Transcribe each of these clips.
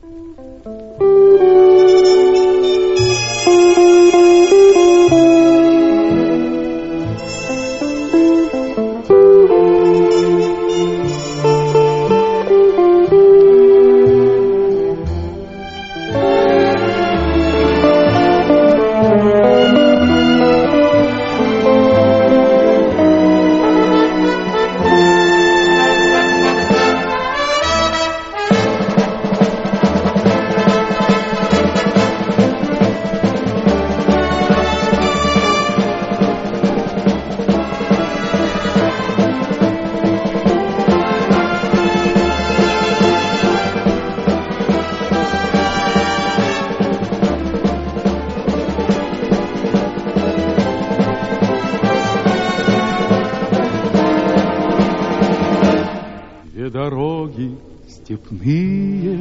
Дороги степные,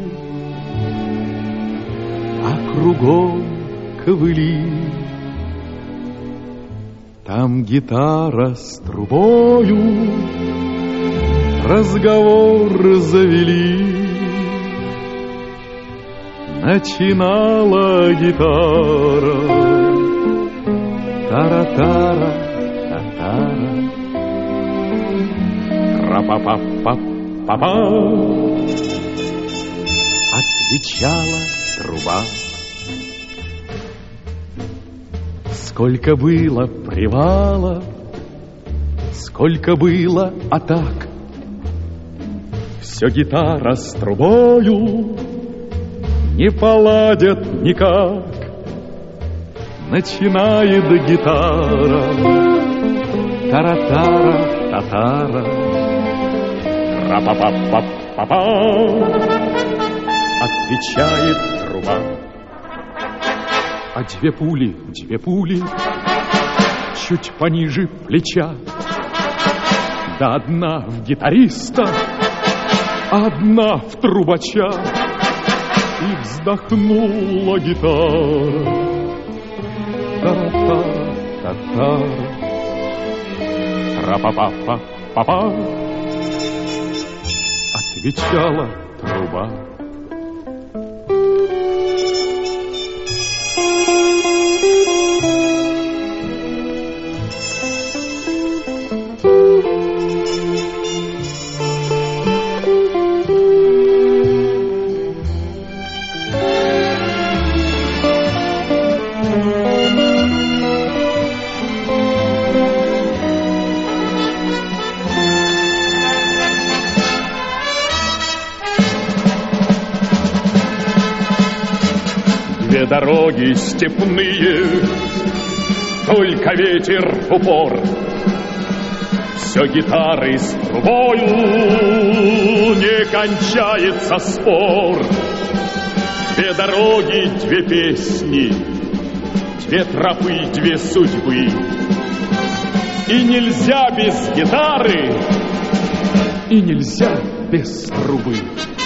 а кругом ковыли. Там гитара с трубою разговор завели. Начинала гитара, тара-тара, та-тара, тра-па-па-па. Папа, отвечала труба. Сколько было привалов, сколько было атак, все гитара с трубою не поладят никак. Начинает гитара, тара-тара, та-тара, ра-па-па-па-па-па, отвечает труба. А две пули, чуть пониже плеча. Да одна в гитариста, одна в трубача. И вздохнула гитара, та-та-та, та-та, ра-па-па-па-па-па, отвечала труба. Две дороги степные, только ветер в упор. Все гитары с трубою, не кончается спор. Две дороги, две песни, две тропы, две судьбы. И нельзя без гитары, и нельзя без трубы.